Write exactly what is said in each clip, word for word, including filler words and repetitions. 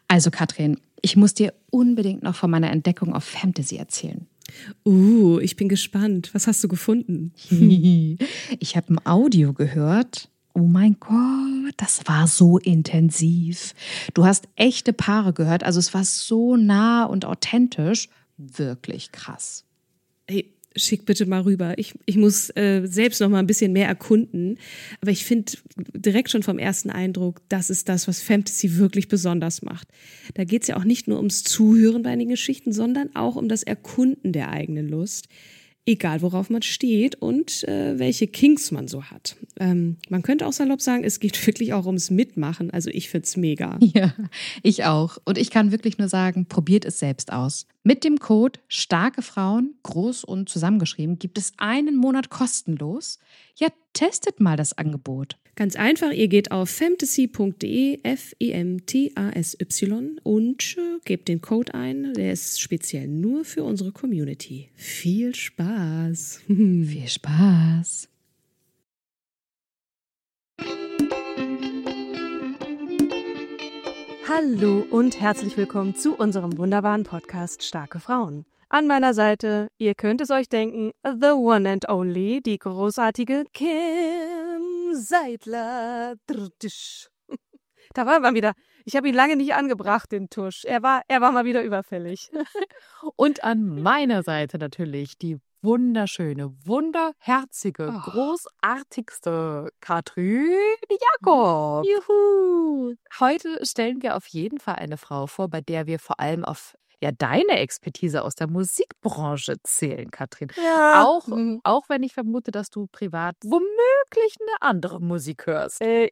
Also Katrin, ich muss dir unbedingt noch von meiner Entdeckung auf Fantasy erzählen. Uh, ich bin gespannt. Was hast du gefunden? Ich habe ein Audio gehört. Oh mein Gott, das war so intensiv. Du hast echte Paare gehört, also es war so nah und authentisch. Wirklich krass. Hey, schick bitte mal rüber. Ich, ich muss äh, selbst noch mal ein bisschen mehr erkunden. Aber ich finde direkt schon vom ersten Eindruck, das ist das, was Fantasy wirklich besonders macht. Da geht es ja auch nicht nur ums Zuhören bei den Geschichten, sondern auch um das Erkunden der eigenen Lust. Egal, worauf man steht und äh, welche Kinks man so hat. Ähm, man könnte auch salopp sagen, es geht wirklich auch ums Mitmachen. Also ich find's mega. Ja, ich auch. Und ich kann wirklich nur sagen, probiert es selbst aus. Mit dem Code Starke Frauen, groß und zusammengeschrieben, gibt es einen Monat kostenlos. Ja, testet mal das Angebot. Ganz einfach, ihr geht auf femtasy punkt de, F E M T A S Y und äh, gebt den Code ein. Der ist speziell nur für unsere Community. Viel Spaß. Viel Spaß. Hallo und herzlich willkommen zu unserem wunderbaren Podcast Starke Frauen. An meiner Seite, ihr könnt es euch denken, the one and only, die großartige Kim Seidler. Da war er mal wieder. Ich habe ihn lange nicht angebracht, den Tusch. Er war, er war mal wieder überfällig. Und an meiner Seite natürlich die wunderschöne, wunderherzige, Oh. großartigste Katrin Jakob. Juhu! Heute stellen wir auf jeden Fall eine Frau vor, bei der wir vor allem auf ja, deine Expertise aus der Musikbranche zählen, Katrin. Ja. Auch, Mhm. auch wenn ich vermute, dass du privat womöglich eine andere Musik hörst. Äh,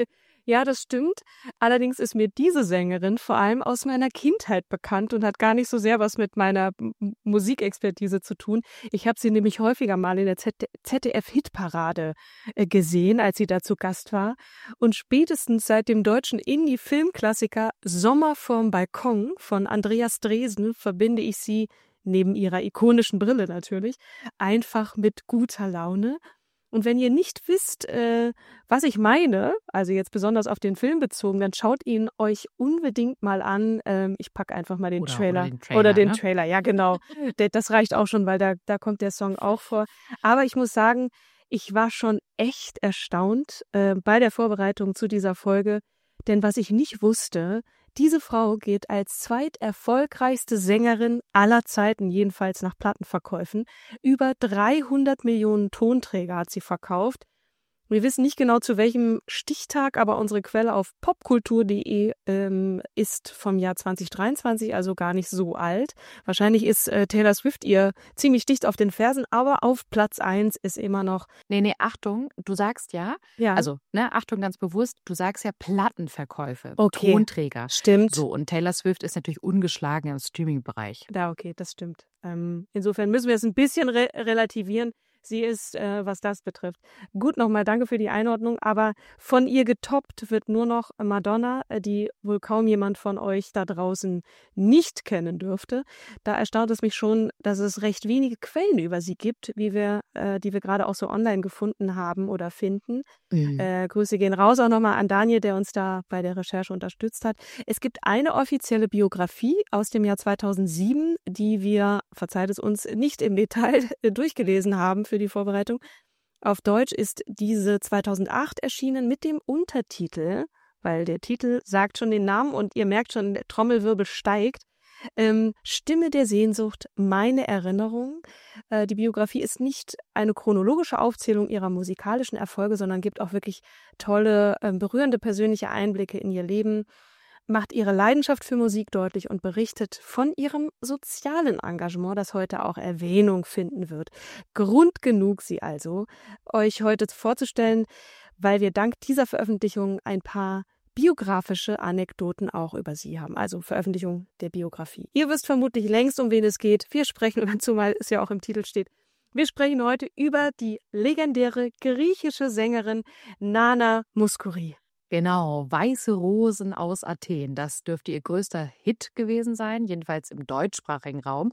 ja, das stimmt. Allerdings ist mir diese Sängerin vor allem aus meiner Kindheit bekannt und hat gar nicht so sehr was mit meiner M- M- Musikexpertise zu tun. Ich habe sie nämlich häufiger mal in der Z D F-Hitparade äh, gesehen, als sie da zu Gast war. Und spätestens seit dem deutschen Indie-Filmklassiker Sommer vorm Balkon von Andreas Dresen verbinde ich sie, neben ihrer ikonischen Brille natürlich, einfach mit guter Laune. Und wenn ihr nicht wisst, äh, was ich meine, also jetzt besonders auf den Film bezogen, dann schaut ihn euch unbedingt mal an. Ähm, ich packe einfach mal den Oder- Trailer. oder den Trailer, Oder den ne? Trailer, ja genau. Der- Das reicht auch schon, weil da, da kommt der Song auch vor. Aber ich muss sagen, ich war schon echt erstaunt äh, bei der Vorbereitung zu dieser Folge. Denn was ich nicht wusste, diese Frau geht als zweiterfolgreichste Sängerin aller Zeiten, jedenfalls nach Plattenverkäufen. Über dreihundert Millionen Tonträger hat sie verkauft. Wir wissen nicht genau zu welchem Stichtag, aber unsere Quelle auf popkultur punkt de ähm, ist vom Jahr zwanzig dreiundzwanzig, also gar nicht so alt. Wahrscheinlich ist äh, Taylor Swift ihr ziemlich dicht auf den Fersen, aber auf Platz eins ist immer noch, Nee, nee, Achtung, du sagst ja, ja, also, ne, Achtung, ganz bewusst, du sagst ja Plattenverkäufe, Okay. Tonträger. stimmt. So, und Taylor Swift ist natürlich ungeschlagen im Streaming-Bereich. Ja, okay, das stimmt. Ähm, insofern müssen wir es ein bisschen re relativieren. Sie ist, äh, was das betrifft. Gut, nochmal danke für die Einordnung, aber von ihr getoppt wird nur noch Madonna, äh, die wohl kaum jemand von euch da draußen nicht kennen dürfte. Da erstaunt es mich schon, dass es recht wenige Quellen über sie gibt, wie wir, äh, die wir gerade auch so online gefunden haben oder finden. Mhm. Äh, Grüße gehen raus auch nochmal an Daniel, der uns da bei der Recherche unterstützt hat. Es gibt eine offizielle Biografie aus dem Jahr zweitausendsieben, die wir, verzeiht es uns, nicht im Detail durchgelesen haben für die Vorbereitung. Auf Deutsch ist diese zweitausendacht erschienen mit dem Untertitel, weil der Titel sagt schon den Namen und ihr merkt schon, der Trommelwirbel steigt. Ähm, Stimme der Sehnsucht, meine Erinnerung. Äh, die Biografie ist nicht eine chronologische Aufzählung ihrer musikalischen Erfolge, sondern gibt auch wirklich tolle, äh, berührende persönliche Einblicke in ihr Leben, macht ihre Leidenschaft für Musik deutlich und berichtet von ihrem sozialen Engagement, das heute auch Erwähnung finden wird. Grund genug, sie also, euch heute vorzustellen, weil wir dank dieser Veröffentlichung ein paar biografische Anekdoten auch über sie haben, also Veröffentlichung der Biografie. Ihr wisst vermutlich längst, um wen es geht. Wir sprechen, zumal es ja auch im Titel steht, wir sprechen heute über die legendäre griechische Sängerin Nana Mouskouri. Genau, Weiße Rosen aus Athen. Das dürfte ihr größter Hit gewesen sein, jedenfalls im deutschsprachigen Raum.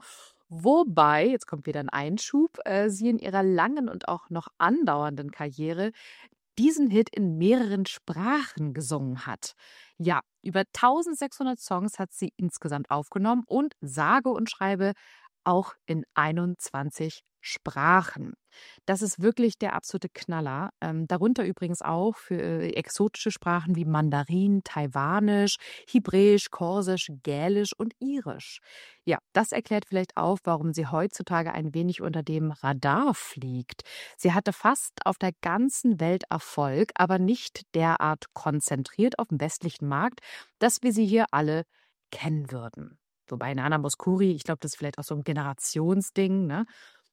Wobei, jetzt kommt wieder ein Einschub, äh, sie in ihrer langen und auch noch andauernden Karriere diesen Hit in mehreren Sprachen gesungen hat. Ja, über eintausendsechshundert Songs hat sie insgesamt aufgenommen und sage und schreibe auch in einundzwanzig Sprachen. Das ist wirklich der absolute Knaller. Ähm, darunter übrigens auch für äh, exotische Sprachen wie Mandarin, Taiwanisch, Hebräisch, Korsisch, Gälisch und Irisch. Ja, das erklärt vielleicht auch, warum sie heutzutage ein wenig unter dem Radar fliegt. Sie hatte fast auf der ganzen Welt Erfolg, aber nicht derart konzentriert auf dem westlichen Markt, dass wir sie hier alle kennen würden. Wobei Nana Mouskouri, ich glaube, das ist vielleicht auch so ein Generationsding, ne?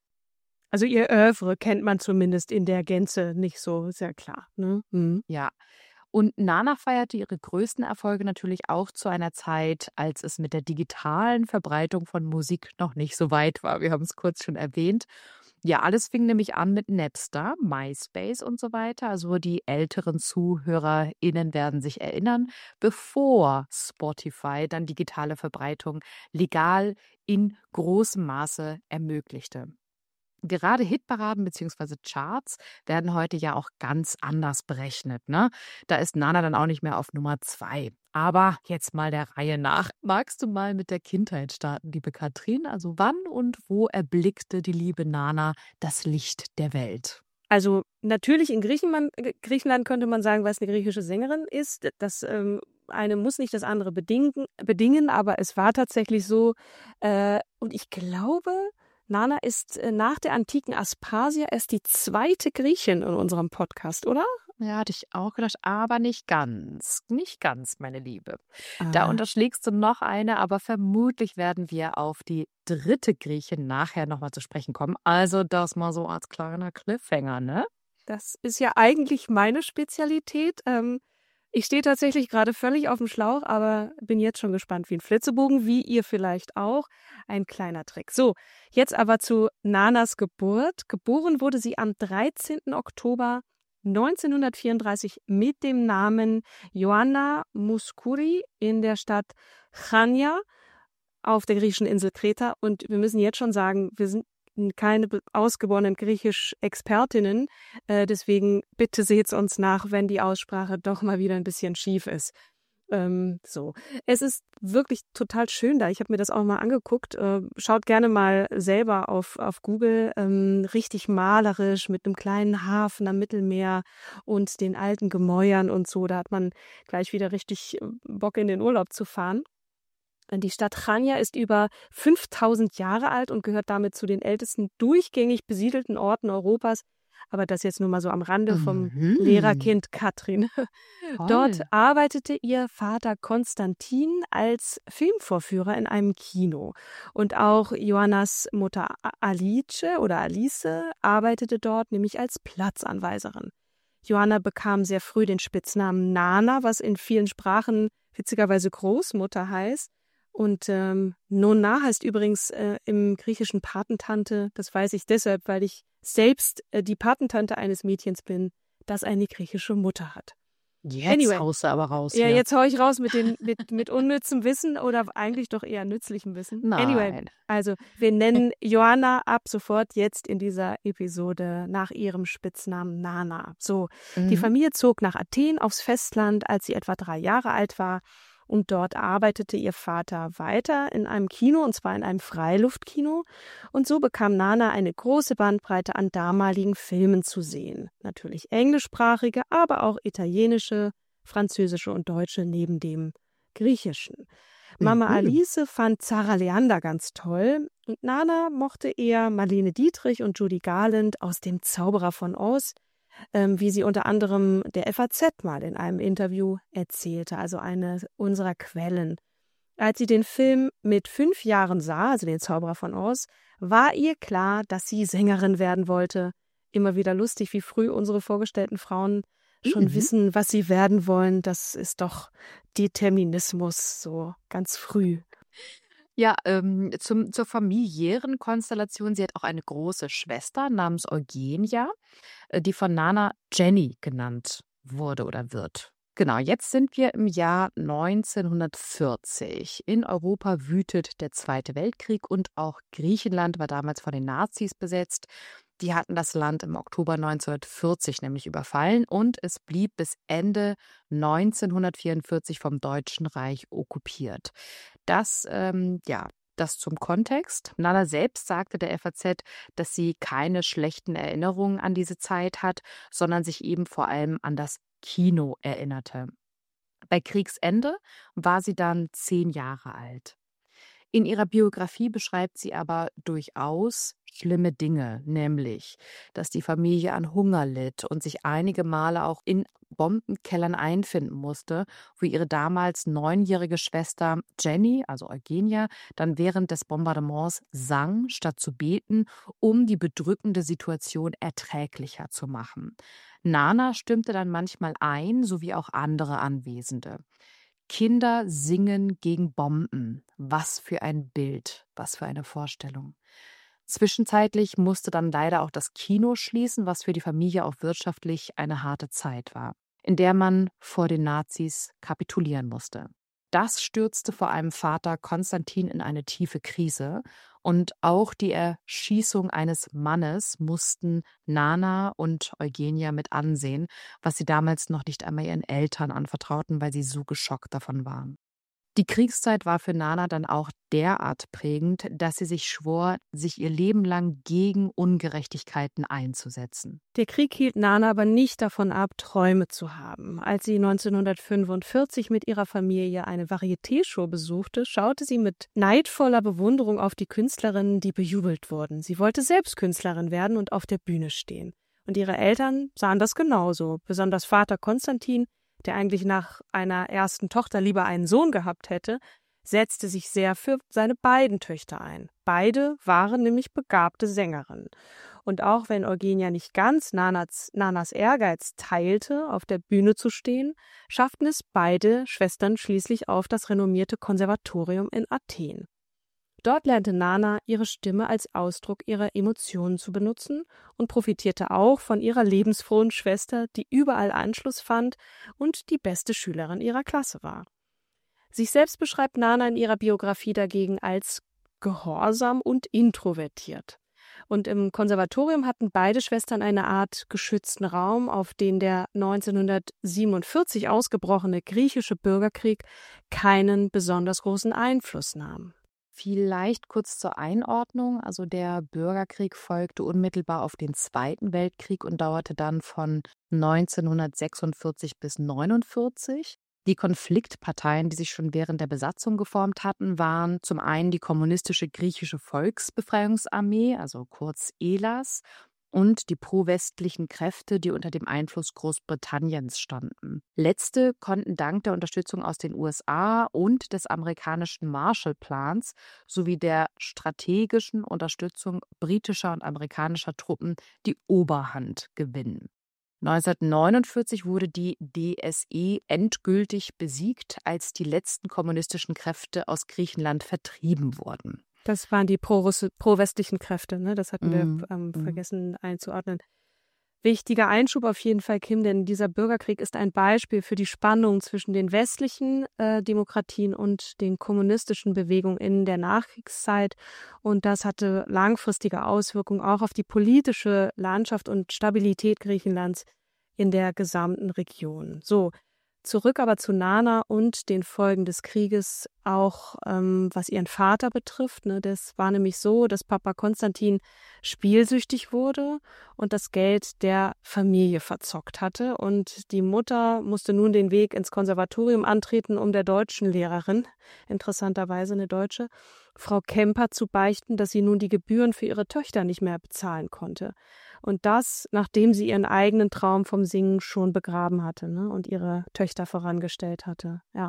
Also ihr Oeuvre kennt man zumindest in der Gänze nicht so, sehr klar. Ne? Mhm. Ja. Und Nana feierte ihre größten Erfolge natürlich auch zu einer Zeit, als es mit der digitalen Verbreitung von Musik noch nicht so weit war. Wir haben es kurz schon erwähnt. Ja, alles fing nämlich an mit Napster, MySpace und so weiter. Also die älteren ZuhörerInnen werden sich erinnern, bevor Spotify dann digitale Verbreitung legal in großem Maße ermöglichte. Gerade Hitparaden bzw. Charts werden heute ja auch ganz anders berechnet, ne? Da ist Nana dann auch nicht mehr auf Nummer zwei. Aber jetzt mal der Reihe nach. Magst du mal mit der Kindheit starten, liebe Katrin? Also wann und wo erblickte die liebe Nana das Licht der Welt? Also natürlich in Griechenland, Griechenland könnte man sagen, was eine griechische Sängerin ist. Das ähm, eine muss nicht das andere bedingen, bedingen, aber es war tatsächlich so. Äh, und ich glaube, Nana ist äh, nach der antiken Aspasia erst die zweite Griechin in unserem Podcast, oder? Ja, hatte ich auch gedacht, aber nicht ganz. Nicht ganz, meine Liebe. Da Ah. unterschlägst du noch eine, aber vermutlich werden wir auf die dritte Griechin nachher nochmal zu sprechen kommen. Also das mal so als kleiner Cliffhanger, ne? Das ist ja eigentlich meine Spezialität. Ähm, ich stehe tatsächlich gerade völlig auf dem Schlauch, aber bin jetzt schon gespannt wie ein Flitzebogen, wie ihr vielleicht auch. Ein kleiner Trick. So, jetzt aber zu Nanas Geburt. Geboren wurde sie am dreizehnten Oktober neunzehnhundertvierunddreißig mit dem Namen Ioanna Mouskouri in der Stadt Chania auf der griechischen Insel Kreta. Und wir müssen jetzt schon sagen, wir sind keine ausgeborenen Griechisch-Expertinnen. Äh, deswegen bitte seht's uns nach, wenn die Aussprache doch mal wieder ein bisschen schief ist. Ähm, so. Es ist wirklich total schön da. Ich habe mir das auch mal angeguckt. Äh, schaut gerne mal selber auf, auf Google. Ähm, richtig malerisch mit einem kleinen Hafen am Mittelmeer und den alten Gemäuern und so. Da hat man gleich wieder richtig Bock, in den Urlaub zu fahren. Die Stadt Chania ist über fünftausend Jahre alt und gehört damit zu den ältesten durchgängig besiedelten Orten Europas. Aber das jetzt nur mal so am Rande vom Mhm. Lehrerkind Katrin. Toll. Dort arbeitete ihr Vater Konstantin als Filmvorführer in einem Kino. Und auch Joannas Mutter Alice oder Alice arbeitete dort nämlich als Platzanweiserin. Joanna bekam sehr früh den Spitznamen Nana, was in vielen Sprachen witzigerweise Großmutter heißt. Und ähm, Nonna heißt übrigens äh, im Griechischen Patentante. Das weiß ich deshalb, weil ich selbst äh, die Patentante eines Mädchens bin, das eine griechische Mutter hat. Jetzt Anyway. haust du aber raus Ja, hier. jetzt hau ich raus mit, den, mit, mit unnützem Wissen oder eigentlich doch eher nützlichem Wissen. Nein. Anyway, also wir nennen Joanna ab sofort jetzt in dieser Episode nach ihrem Spitznamen Nana. So, Mhm. die Familie zog nach Athen aufs Festland, als sie etwa drei Jahre alt war. Und dort arbeitete ihr Vater weiter in einem Kino, und zwar in einem Freiluftkino. Und so bekam Nana eine große Bandbreite an damaligen Filmen zu sehen. Natürlich englischsprachige, aber auch italienische, französische und deutsche neben dem griechischen. Mama Mhm. Alice fand Zara Leander ganz toll und Nana mochte eher Marlene Dietrich und Judy Garland aus dem Zauberer von Oz, ähm, wie sie unter anderem der F A Z mal in einem Interview erzählte, also eine unserer Quellen. Als sie den Film mit fünf Jahren sah, also den Zauberer von Oz, war ihr klar, dass sie Sängerin werden wollte. Immer wieder lustig, wie früh unsere vorgestellten Frauen schon Mhm. wissen, was sie werden wollen. Das ist doch Determinismus, so ganz früh. Ja, ähm, zum, zur familiären Konstellation. Sie hat auch eine große Schwester namens Eugenia, äh, die von Nana Jenny genannt wurde oder wird. Genau, jetzt sind wir im Jahr neunzehnhundertvierzig. In Europa wütet der Zweite Weltkrieg und auch Griechenland war damals von den Nazis besetzt. Die hatten das Land im Oktober neunzehnhundertvierzig nämlich überfallen und es blieb bis Ende neunzehnhundertvierundvierzig vom Deutschen Reich okkupiert. Das, ähm, ja, das zum Kontext. Nana selbst sagte der F A Z, dass sie keine schlechten Erinnerungen an diese Zeit hat, sondern sich eben vor allem an das Kino erinnerte. Bei Kriegsende war sie dann zehn Jahre alt. In ihrer Biografie beschreibt sie aber durchaus schlimme Dinge, nämlich, dass die Familie an Hunger litt und sich einige Male auch in Bombenkellern einfinden musste, wo ihre damals neunjährige Schwester Jenny, also Eugenia, dann während des Bombardements sang, statt zu beten, um die bedrückende Situation erträglicher zu machen. Nana stimmte dann manchmal ein, sowie auch andere Anwesende. Kinder singen gegen Bomben. Was für ein Bild, was für eine Vorstellung. Zwischenzeitlich musste dann leider auch das Kino schließen, was für die Familie auch wirtschaftlich eine harte Zeit war, in der man vor den Nazis kapitulieren musste. Das stürzte vor allem Vater Konstantin in eine tiefe Krise und auch die Erschießung eines Mannes mussten Nana und Eugenia mit ansehen, was sie damals noch nicht einmal ihren Eltern anvertrauten, weil sie so geschockt davon waren. Die Kriegszeit war für Nana dann auch derart prägend, dass sie sich schwor, sich ihr Leben lang gegen Ungerechtigkeiten einzusetzen. Der Krieg hielt Nana aber nicht davon ab, Träume zu haben. Als sie neunzehnhundertfünfundvierzig mit ihrer Familie eine Varieté-Show besuchte, schaute sie mit neidvoller Bewunderung auf die Künstlerinnen, die bejubelt wurden. Sie wollte selbst Künstlerin werden und auf der Bühne stehen. Und ihre Eltern sahen das genauso, besonders Vater Konstantin, der eigentlich nach einer ersten Tochter lieber einen Sohn gehabt hätte, setzte sich sehr für seine beiden Töchter ein. Beide waren nämlich begabte Sängerinnen. Und auch wenn Eugenia nicht ganz Nanas, Nanas Ehrgeiz teilte, auf der Bühne zu stehen, schafften es beide Schwestern schließlich auf das renommierte Konservatorium in Athen. Dort lernte Nana ihre Stimme als Ausdruck ihrer Emotionen zu benutzen und profitierte auch von ihrer lebensfrohen Schwester, die überall Anschluss fand und die beste Schülerin ihrer Klasse war. Sich selbst beschreibt Nana in ihrer Biografie dagegen als gehorsam und introvertiert. Und im Konservatorium hatten beide Schwestern eine Art geschützten Raum, auf den der neunzehnhundertsiebenundvierzig ausgebrochene griechische Bürgerkrieg keinen besonders großen Einfluss nahm. Vielleicht kurz zur Einordnung. Also der Bürgerkrieg folgte unmittelbar auf den Zweiten Weltkrieg und dauerte dann von neunzehnhundertsechsundvierzig bis neunundvierzig. Die Konfliktparteien, die sich schon während der Besatzung geformt hatten, waren zum einen die kommunistische griechische Volksbefreiungsarmee, also kurz E L A S, und die pro-westlichen Kräfte, die unter dem Einfluss Großbritanniens standen. Letzte konnten dank der Unterstützung aus den U S A und des amerikanischen Marshallplans sowie der strategischen Unterstützung britischer und amerikanischer Truppen die Oberhand gewinnen. neunzehnhundertneunundvierzig wurde die D S E endgültig besiegt, als die letzten kommunistischen Kräfte aus Griechenland vertrieben wurden. Das waren die pro-westlichen Kräfte, ne? Das hatten wir Mm, ähm, mm. vergessen einzuordnen. Wichtiger Einschub auf jeden Fall, Kim, denn dieser Bürgerkrieg ist ein Beispiel für die Spannung zwischen den westlichen äh, Demokratien und den kommunistischen Bewegungen in der Nachkriegszeit. Und das hatte langfristige Auswirkungen auch auf die politische Landschaft und Stabilität Griechenlands in der gesamten Region. So, zurück aber zu Nana und den Folgen des Krieges, auch ähm, was ihren Vater betrifft. Ne? Das war nämlich so, dass Papa Konstantin spielsüchtig wurde und das Geld der Familie verzockt hatte. Und die Mutter musste nun den Weg ins Konservatorium antreten, um der deutschen Lehrerin, interessanterweise eine Deutsche, Frau Kemper zu beichten, dass sie nun die Gebühren für ihre Töchter nicht mehr bezahlen konnte. Und das, nachdem sie ihren eigenen Traum vom Singen schon begraben hatte, ne, und ihre Töchter vorangestellt hatte. Ja.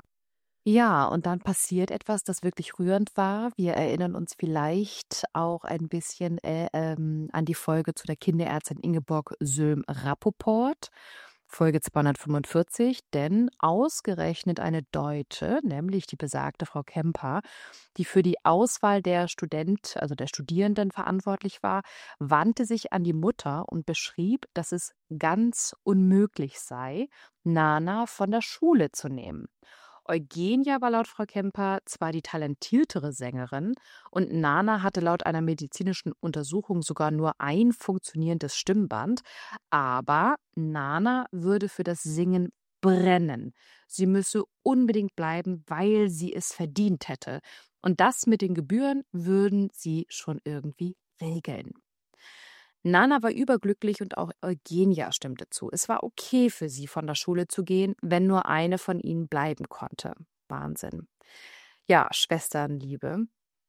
Ja, und dann passiert etwas, das wirklich rührend war. Wir erinnern uns vielleicht auch ein bisschen äh, ähm, an die Folge zu der Kinderärztin Ingeborg Söhm-Rappoport. Folge zweihundertfünfundvierzig, denn ausgerechnet eine Deutsche, nämlich die besagte Frau Kemper, die für die Auswahl der Student, also der Studierenden verantwortlich war, wandte sich an die Mutter und beschrieb, dass es ganz unmöglich sei, Nana von der Schule zu nehmen. Eugenia war laut Frau Kemper zwar die talentiertere Sängerin und Nana hatte laut einer medizinischen Untersuchung sogar nur ein funktionierendes Stimmband, aber Nana würde für das Singen brennen. Sie müsse unbedingt bleiben, weil sie es verdient hätte. Und das mit den Gebühren würden sie schon irgendwie regeln. Nana war überglücklich und auch Eugenia stimmte zu. Es war okay für sie, von der Schule zu gehen, wenn nur eine von ihnen bleiben konnte. Wahnsinn. Ja, Schwesternliebe.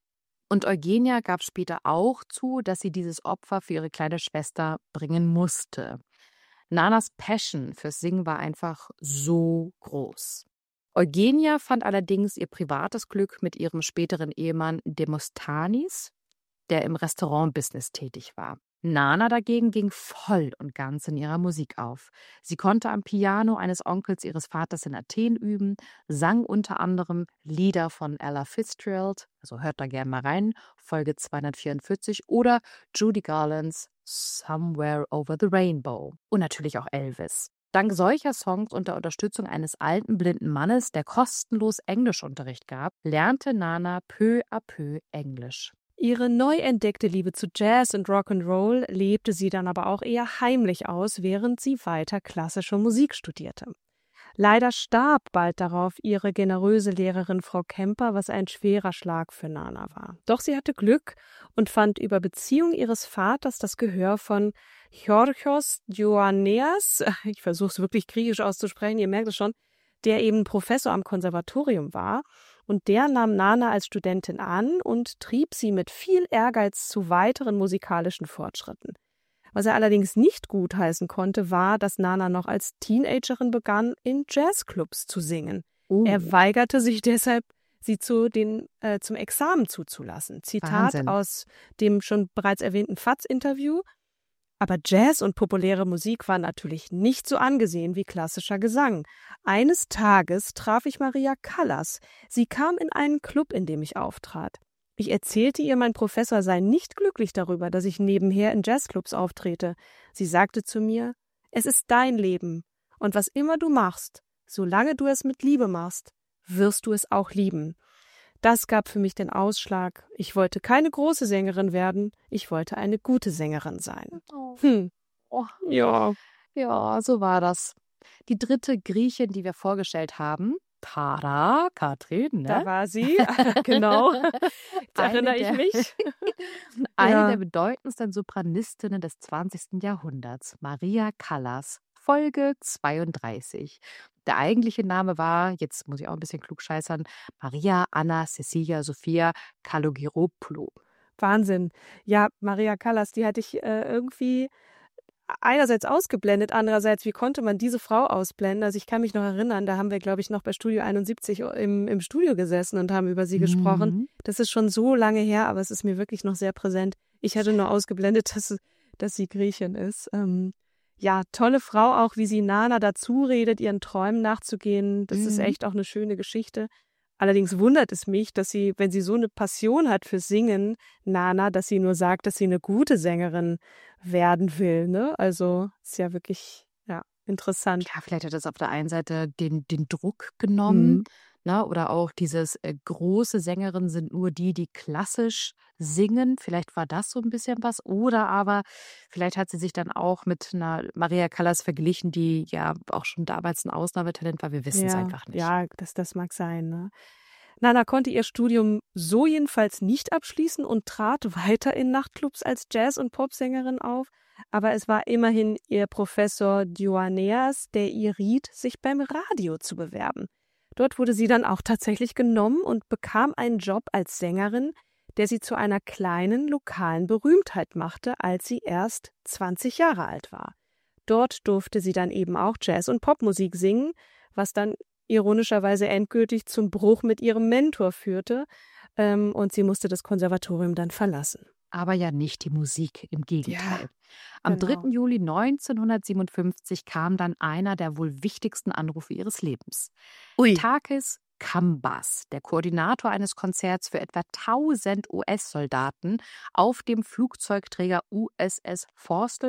Und Eugenia gab später auch zu, dass sie dieses Opfer für ihre kleine Schwester bringen musste. Nanas Passion fürs Singen war einfach so groß. Eugenia fand allerdings ihr privates Glück mit ihrem späteren Ehemann Demosthenes, der im Restaurantbusiness tätig war. Nana dagegen ging voll und ganz in ihrer Musik auf. Sie konnte am Piano eines Onkels ihres Vaters in Athen üben, sang unter anderem Lieder von Ella Fitzgerald, also hört da gerne mal rein, Folge zweihundertvierundvierzig, oder Judy Garlands Somewhere Over the Rainbow und natürlich auch Elvis. Dank solcher Songs und der Unterstützung eines alten blinden Mannes, der kostenlos Englischunterricht gab, lernte Nana peu à peu Englisch. Ihre neu entdeckte Liebe zu Jazz und Rock'n'Roll lebte sie dann aber auch eher heimlich aus, während sie weiter klassische Musik studierte. Leider starb bald darauf ihre generöse Lehrerin Frau Kemper, was ein schwerer Schlag für Nana war. Doch sie hatte Glück und fand über Beziehung ihres Vaters das Gehör von Georgios Ioanneas, ich versuche es wirklich griechisch auszusprechen, ihr merkt es schon, der eben Professor am Konservatorium war. Und der nahm Nana als Studentin an und trieb sie mit viel Ehrgeiz zu weiteren musikalischen Fortschritten. Was er allerdings nicht gutheißen konnte, war, dass Nana noch als Teenagerin begann, in Jazzclubs zu singen. Oh. Er weigerte sich deshalb, sie zu den, äh, zum Examen zuzulassen. Zitat Wahnsinn. aus dem schon bereits erwähnten F A Z-Interview. Aber Jazz und populäre Musik waren natürlich nicht so angesehen wie klassischer Gesang. Eines Tages traf ich Maria Callas. Sie kam in einen Club, in dem ich auftrat. Ich erzählte ihr, mein Professor sei nicht glücklich darüber, dass ich nebenher in Jazzclubs auftrete. Sie sagte zu mir, es ist dein Leben. Und was immer du machst, solange du es mit Liebe machst, wirst du es auch lieben. Das gab für mich den Ausschlag. Ich wollte keine große Sängerin werden, ich wollte eine gute Sängerin sein. Hm. Oh. Ja. Ja, so war das. Die dritte Griechin, die wir vorgestellt haben, Tara, Katrin, ne? Da war sie, genau. Jetzt erinnere ich mich. Eine Ja. der bedeutendsten Sopranistinnen des zwanzigsten Jahrhunderts, Maria Callas, Folge zweiunddreißig. Der eigentliche Name war, jetzt muss ich auch ein bisschen klugscheißern, Maria Anna Cecilia Sophia Kalogiropoulou. Wahnsinn. Ja, Maria Callas, die hatte ich äh, irgendwie einerseits ausgeblendet, andererseits, wie konnte man diese Frau ausblenden? Also ich kann mich noch erinnern, da haben wir, glaube ich, noch bei Studio einundsiebzig im, im Studio gesessen und haben über sie gesprochen. Mhm. Das ist schon so lange her, aber es ist mir wirklich noch sehr präsent. Ich hatte nur ausgeblendet, dass, dass sie Griechin ist. Ähm, ja, tolle Frau auch, wie sie Nana dazu redet, ihren Träumen nachzugehen. Das Mhm. ist echt auch eine schöne Geschichte. Allerdings wundert es mich, dass sie, wenn sie so eine Passion hat für Singen, Nana, dass sie nur sagt, dass sie eine gute Sängerin werden will. Ne? Also ist ja wirklich ja, interessant. Ja, vielleicht hat das auf der einen Seite den, den Druck genommen, Mhm. ne? Oder auch dieses äh, große Sängerinnen sind nur die, die klassisch singen. Vielleicht war das so ein bisschen was. Oder aber vielleicht hat sie sich dann auch mit einer Maria Callas verglichen, die ja auch schon damals ein Ausnahmetalent war. Wir wissen es Ja, einfach nicht. ja, das, das mag sein. Ne? Nana konnte ihr Studium so jedenfalls nicht abschließen und trat weiter in Nachtclubs als Jazz- und Popsängerin auf. Aber es war immerhin ihr Professor Ioanneas, der ihr riet, sich beim Radio zu bewerben. Dort wurde sie dann auch tatsächlich genommen und bekam einen Job als Sängerin, der sie zu einer kleinen lokalen Berühmtheit machte, als sie erst zwanzig Jahre alt war. Dort durfte sie dann eben auch Jazz- und Popmusik singen, was dann ironischerweise endgültig zum Bruch mit ihrem Mentor führte, ähm, und sie musste das Konservatorium dann verlassen. Aber ja nicht die Musik, im Gegenteil. Ja, Am genau. dritten Juli neunzehnhundertsiebenundfünfzig kam dann einer der wohl wichtigsten Anrufe ihres Lebens. Ui. Takis Kambas, der Koordinator eines Konzerts für etwa tausend U S-Soldaten auf dem Flugzeugträger U S S Forrestal,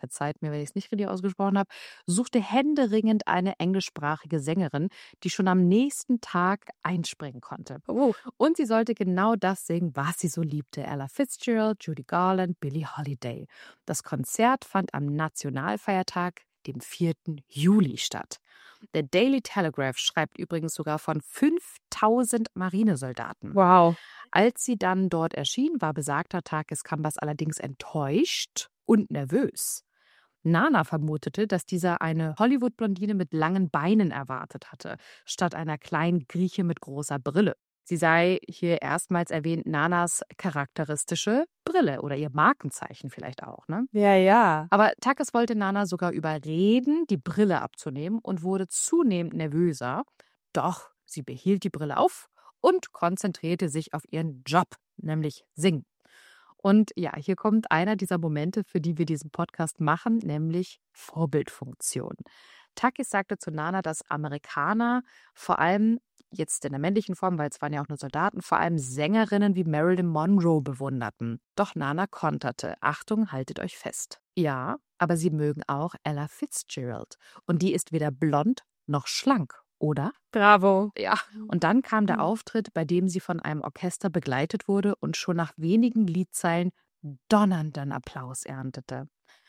verzeiht mir, wenn ich es nicht richtig ausgesprochen habe, suchte händeringend eine englischsprachige Sängerin, die schon am nächsten Tag einspringen konnte. Oh. Und sie sollte genau das singen, was sie so liebte. Ella Fitzgerald, Judy Garland, Billie Holiday. Das Konzert fand am Nationalfeiertag, dem vierten Juli, statt. Der Daily Telegraph schreibt übrigens sogar von fünftausend Marinesoldaten. Wow. Als sie dann dort erschien, war besagter Takis Kambas allerdings enttäuscht und nervös. Nana vermutete, dass dieser eine Hollywood-Blondine mit langen Beinen erwartet hatte, statt einer kleinen Grieche mit großer Brille. Sie sei hier erstmals erwähnt Nanas charakteristische Brille oder ihr Markenzeichen vielleicht auch, ne? Ja, ja. Aber Takis wollte Nana sogar überreden, die Brille abzunehmen und wurde zunehmend nervöser. Doch sie behielt die Brille auf und konzentrierte sich auf ihren Job, nämlich Singen. Und ja, hier kommt einer dieser Momente, für die wir diesen Podcast machen, nämlich Vorbildfunktion. Takis sagte zu Nana, dass Amerikaner vor allem, jetzt in der männlichen Form, weil es waren ja auch nur Soldaten, vor allem Sängerinnen wie Marilyn Monroe bewunderten. Doch Nana konterte, Achtung, haltet euch fest. Ja, aber sie mögen auch Ella Fitzgerald. Und die ist weder blond noch schlank, oder? Bravo. Ja. Und dann kam der Auftritt, bei dem sie von einem Orchester begleitet wurde und schon nach wenigen Liedzeilen donnernden Applaus erntete.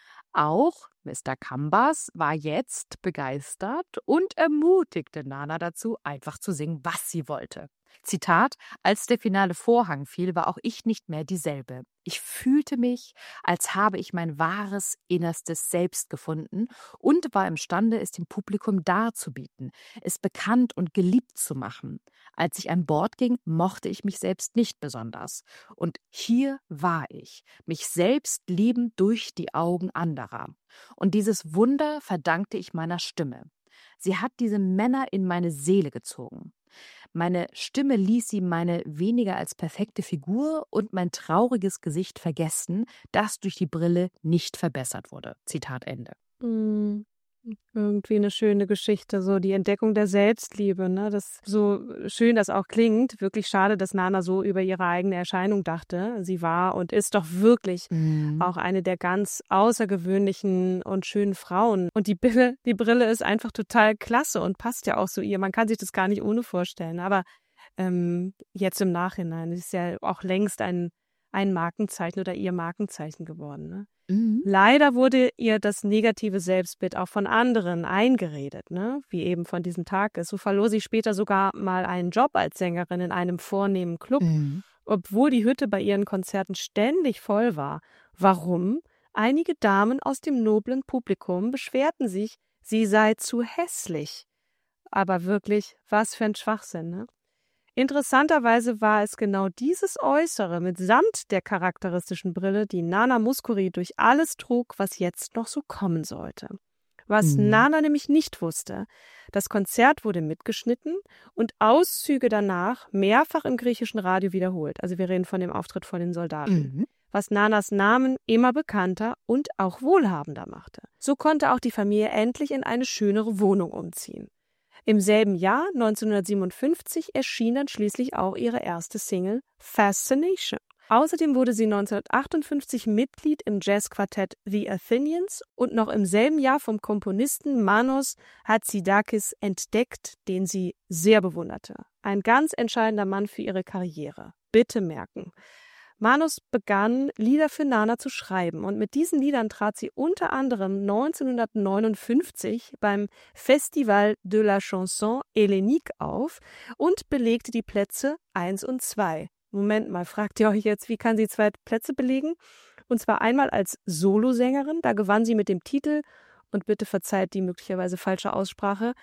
Auch Mister Kambas war jetzt begeistert und ermutigte Nana dazu, einfach zu singen, was sie wollte. Zitat: Als der finale Vorhang fiel, war auch ich nicht mehr dieselbe. Ich fühlte mich, als habe ich mein wahres innerstes Selbst gefunden und war imstande, es dem Publikum darzubieten, es bekannt und geliebt zu machen. Als ich an Bord ging, mochte ich mich selbst nicht besonders. Und hier war ich, mich selbst liebend durch die Augen anderer. Und dieses Wunder verdankte ich meiner Stimme. Sie hat diese Männer in meine Seele gezogen. Meine Stimme ließ sie meine weniger als perfekte Figur und mein trauriges Gesicht vergessen, das durch die Brille nicht verbessert wurde. Zitat Ende. Mhm. Irgendwie eine schöne Geschichte, so die Entdeckung der Selbstliebe, ne? Das, so schön das auch klingt, wirklich schade, dass Nana so über ihre eigene Erscheinung dachte. Sie war und ist doch wirklich Mhm. auch eine der ganz außergewöhnlichen und schönen Frauen. Und die Brille, die Brille ist einfach total klasse und passt ja auch zu ihr. Man kann sich das gar nicht ohne vorstellen. Aber ähm, jetzt im Nachhinein ist ja auch längst ein, ein Markenzeichen oder ihr Markenzeichen geworden, ne? Mhm. Leider wurde ihr das negative Selbstbild auch von anderen eingeredet, ne? Wie eben von diesem Tag ist. So verlor sie später sogar mal einen Job als Sängerin in einem vornehmen Club, Mhm. obwohl die Hütte bei ihren Konzerten ständig voll war. Warum? Einige Damen aus dem noblen Publikum beschwerten sich, sie sei zu hässlich. Aber wirklich, was für ein Schwachsinn, ne? Interessanterweise war es genau dieses Äußere mitsamt der charakteristischen Brille, die Nana Mouskouri durch alles trug, was jetzt noch so kommen sollte. Was Mhm. Nana nämlich nicht wusste: Das Konzert wurde mitgeschnitten und Auszüge danach mehrfach im griechischen Radio wiederholt. Also wir reden von dem Auftritt vor den Soldaten. Mhm. Was Nanas Namen immer bekannter und auch wohlhabender machte. So konnte auch die Familie endlich in eine schönere Wohnung umziehen. Im selben Jahr, neunzehnhundertsiebenundfünfzig, erschien dann schließlich auch ihre erste Single Fascination. Außerdem wurde sie neunzehnhundertachtundfünfzig Mitglied im Jazzquartett The Athenians und noch im selben Jahr vom Komponisten Manos Hatzidakis entdeckt, den sie sehr bewunderte. Ein ganz entscheidender Mann für ihre Karriere. Bitte merken. Manos begann, Lieder für Nana zu schreiben und mit diesen Liedern trat sie unter anderem neunzehnhundertneunundfünfzig beim Festival de la Chanson Hellénique auf und belegte die Plätze eins und zwei. Moment mal, fragt ihr euch jetzt, wie kann sie zwei Plätze belegen? Und zwar einmal als Solosängerin, da gewann sie mit dem Titel, und bitte verzeiht die möglicherweise falsche Aussprache,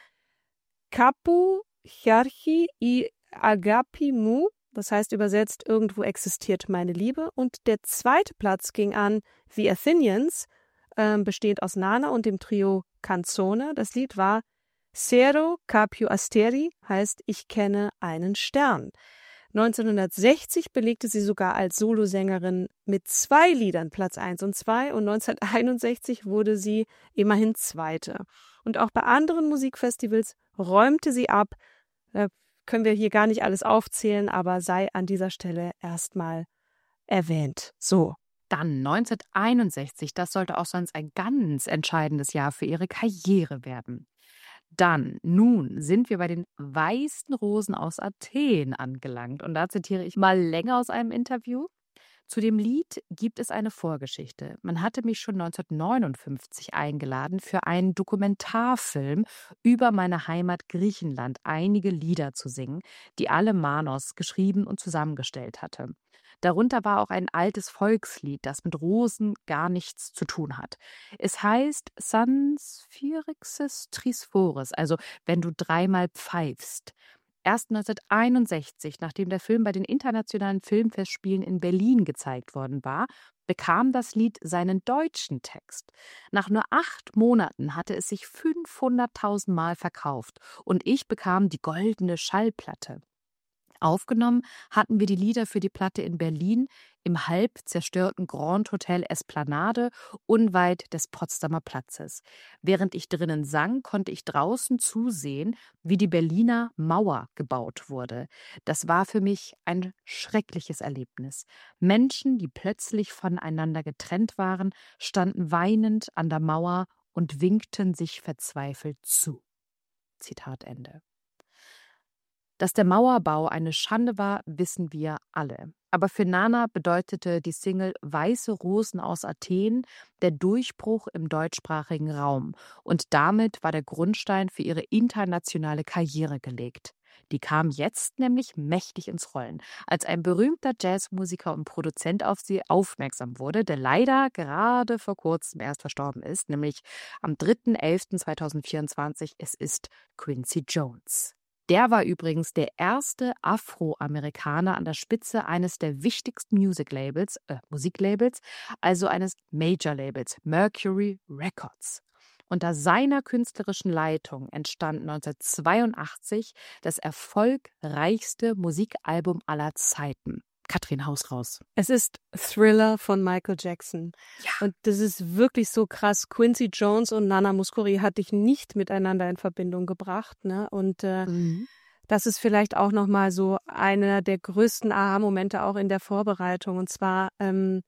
Kapou Charchi I Agapi Mu. Das heißt übersetzt, irgendwo existiert meine Liebe. Und der zweite Platz ging an The Athenians, äh, bestehend aus Nana und dem Trio Canzone. Das Lied war Zero Capiu Asteri, heißt Ich kenne einen Stern. neunzehnhundertsechzig belegte sie sogar als Solosängerin mit zwei Liedern Platz eins und zwei und neunzehnhunderteinundsechzig wurde sie immerhin Zweite. Und auch bei anderen Musikfestivals räumte sie ab. Da können wir hier gar nicht alles aufzählen, aber sei an dieser Stelle erstmal erwähnt. So, Dann neunzehnhunderteinundsechzig, das sollte auch sonst ein ganz entscheidendes Jahr für ihre Karriere werden. Dann, nun sind wir bei den weißen Rosen aus Athen angelangt. Und da zitiere ich mal länger aus einem Interview. Zu dem Lied gibt es eine Vorgeschichte. Man hatte mich schon neunzehnhundertneunundfünfzig eingeladen, für einen Dokumentarfilm über meine Heimat Griechenland einige Lieder zu singen, die Alemanos geschrieben und zusammengestellt hatte. Darunter war auch ein altes Volkslied, das mit Rosen gar nichts zu tun hat. Es heißt Sans Phyrexis Trisphores, also wenn du dreimal pfeifst. Erst neunzehnhunderteinundsechzig, nachdem der Film bei den Internationalen Filmfestspielen in Berlin gezeigt worden war, bekam das Lied seinen deutschen Text. Nach nur acht Monaten hatte es sich fünfhunderttausend Mal verkauft und ich bekam die goldene Schallplatte. Aufgenommen hatten wir die Lieder für die Platte in Berlin im halb zerstörten Grand Hotel Esplanade unweit des Potsdamer Platzes. Während ich drinnen sang, konnte ich draußen zusehen, wie die Berliner Mauer gebaut wurde. Das war für mich ein schreckliches Erlebnis. Menschen, die plötzlich voneinander getrennt waren, standen weinend an der Mauer und winkten sich verzweifelt zu. Zitat Ende. Dass der Mauerbau eine Schande war, wissen wir alle. Aber für Nana bedeutete die Single Weiße Rosen aus Athen der Durchbruch im deutschsprachigen Raum. Und damit war der Grundstein für ihre internationale Karriere gelegt. Die kam jetzt nämlich mächtig ins Rollen, als ein berühmter Jazzmusiker und Produzent auf sie aufmerksam wurde, der leider gerade vor kurzem erst verstorben ist, nämlich am dritter elfter zweitausendvierundzwanzig. Es ist Quincy Jones. Der war übrigens der erste Afroamerikaner an der Spitze eines der wichtigsten Music-Labels, äh, Musiklabels, also eines Major-Labels, Mercury Records. Unter seiner künstlerischen Leitung entstand neunzehnhundertzweiundachtzig das erfolgreichste Musikalbum aller Zeiten. Katrin, haus raus. Es ist Thriller von Michael Jackson. Ja. Und das ist wirklich so krass. Quincy Jones und Nana Mouskouri hatte ich nicht miteinander in Verbindung gebracht. Ne? Und äh, Mhm. das ist vielleicht auch nochmal so einer der größten Aha-Momente auch in der Vorbereitung. Und zwar ähm,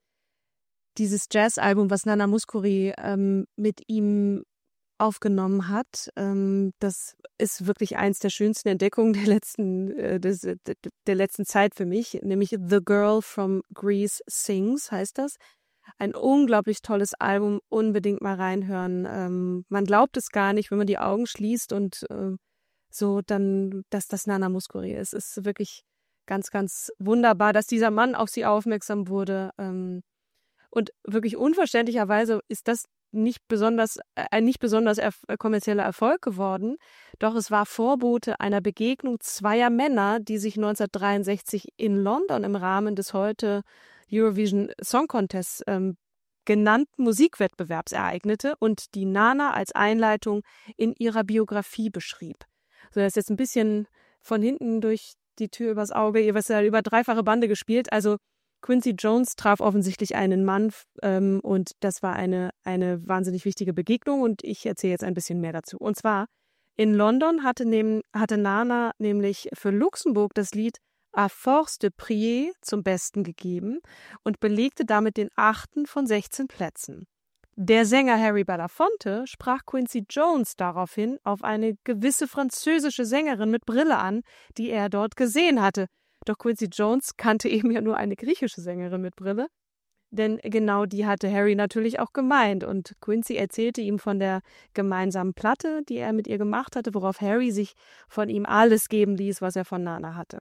dieses Jazz-Album, was Nana Mouskouri ähm, mit ihm aufgenommen hat. Ähm, das ist wirklich eins der schönsten Entdeckungen der letzten, äh, des, der letzten Zeit für mich, nämlich The Girl from Greece Sings heißt das. Ein unglaublich tolles Album, unbedingt mal reinhören. Ähm, man glaubt es gar nicht, wenn man die Augen schließt und äh, so dann, dass das Nana Mouskouri ist. Es ist wirklich ganz, ganz wunderbar, dass dieser Mann auf sie aufmerksam wurde. Ähm, und wirklich unverständlicherweise ist das nicht besonders, ein nicht besonders erf- kommerzieller Erfolg geworden. Doch es war Vorbote einer Begegnung zweier Männer, die sich neunzehnhundertdreiundsechzig in London im Rahmen des heute Eurovision Song Contest ähm, genannten Musikwettbewerbs ereignete und die Nana als Einleitung in ihrer Biografie beschrieb. So, das ist jetzt ein bisschen von hinten durch die Tür übers Auge, ihr wisst ja über dreifache Bande gespielt, also Quincy Jones traf offensichtlich einen Mann ähm, und das war eine, eine wahnsinnig wichtige Begegnung und ich erzähle jetzt ein bisschen mehr dazu. Und zwar in London hatte, nehm, hatte Nana nämlich für Luxemburg das Lied À Force de Prier zum Besten gegeben und belegte damit den achten von sechzehn Plätzen. Der Sänger Harry Belafonte sprach Quincy Jones daraufhin auf eine gewisse französische Sängerin mit Brille an, die er dort gesehen hatte. Doch Quincy Jones kannte eben ja nur eine griechische Sängerin mit Brille, denn genau die hatte Harry natürlich auch gemeint. Und Quincy erzählte ihm von der gemeinsamen Platte, die er mit ihr gemacht hatte, worauf Harry sich von ihm alles geben ließ, was er von Nana hatte.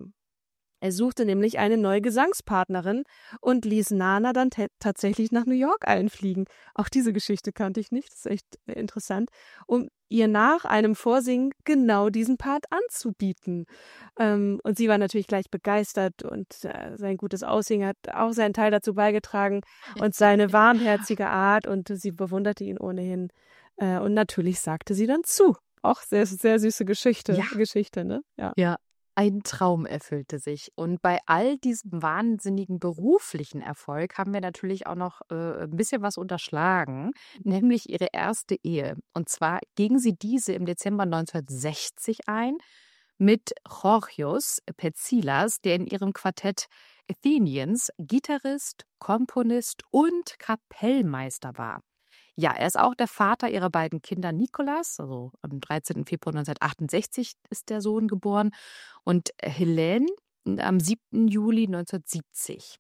Er suchte nämlich eine neue Gesangspartnerin und ließ Nana dann t- tatsächlich nach New York einfliegen. Auch diese Geschichte kannte ich nicht, das ist echt interessant, um ihr nach einem Vorsingen genau diesen Part anzubieten. Ähm, und sie war natürlich gleich begeistert und äh, sein gutes Aussingen hat auch seinen Teil dazu beigetragen und seine warmherzige Art und sie bewunderte ihn ohnehin. Äh, und natürlich sagte sie dann zu. Auch sehr, sehr süße Geschichte, Ja. Geschichte, ne? Ja. Ja, ein Traum erfüllte sich. Und bei all diesem wahnsinnigen beruflichen Erfolg haben wir natürlich auch noch äh, ein bisschen was unterschlagen, nämlich ihre erste Ehe. Und zwar ging sie diese im Dezember neunzehnhundertsechzig ein mit Georgios Petsilas, der in ihrem Quartett Athenians Gitarrist, Komponist und Kapellmeister war. Ja, er ist auch der Vater ihrer beiden Kinder Nikolas, also am dreizehnten Februar neunzehnhundertachtundsechzig ist der Sohn geboren, und Helene am siebten Juli neunzehnhundertsiebzig.